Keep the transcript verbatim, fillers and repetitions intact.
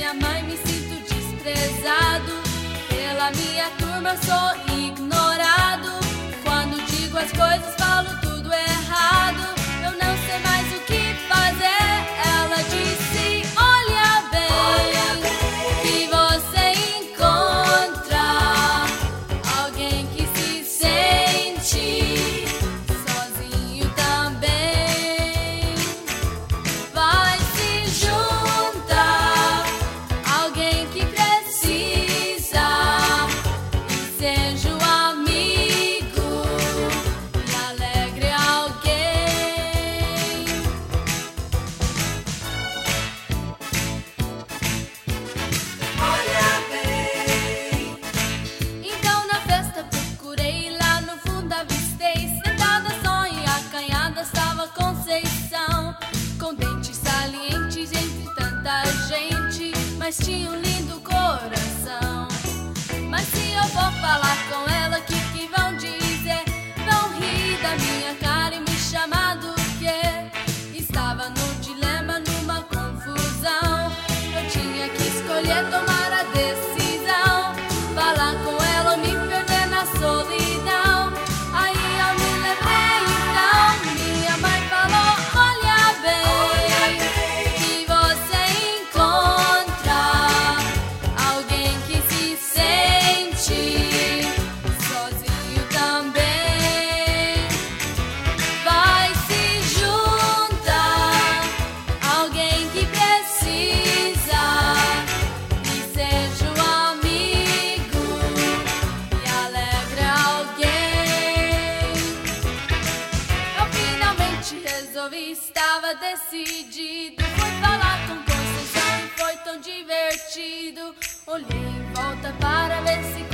minha mãe, me sinto desprezado. Pela minha turma sou ignorado. Quando digo as coisas falo tudo errado. Eu não sei mais o que fazer. Ela disse, olha bem, olha bem. Que você encontra alguém que se sente sozinho também. Vai se juntar alguém que precisa e seja um amigo e alegre alguém. Olha bem. Então na festa procurei, lá no fundo avistei, sentada só e acanhada estava Conceição, com dentes salientes entre tanta gente, mas tinha um lindo coração. Mas se eu vou falar com ela, que que vão dizer? Vão rir da minha cara e me chamar do quê? Estava no dilema, numa confusão. Eu tinha que escolher, tomar a decisão, falar com ela ou me perder na solidão. Aí eu me lembrei então, minha mãe falou, olha bem, que você encontra alguém que se sente sozinho também. Vai se juntar alguém que precisa e seja um amigo e alegre alguém. Eu finalmente resolvi, estava decidido. Fui falar com Conceição e foi tão divertido. Olhei em volta para ver se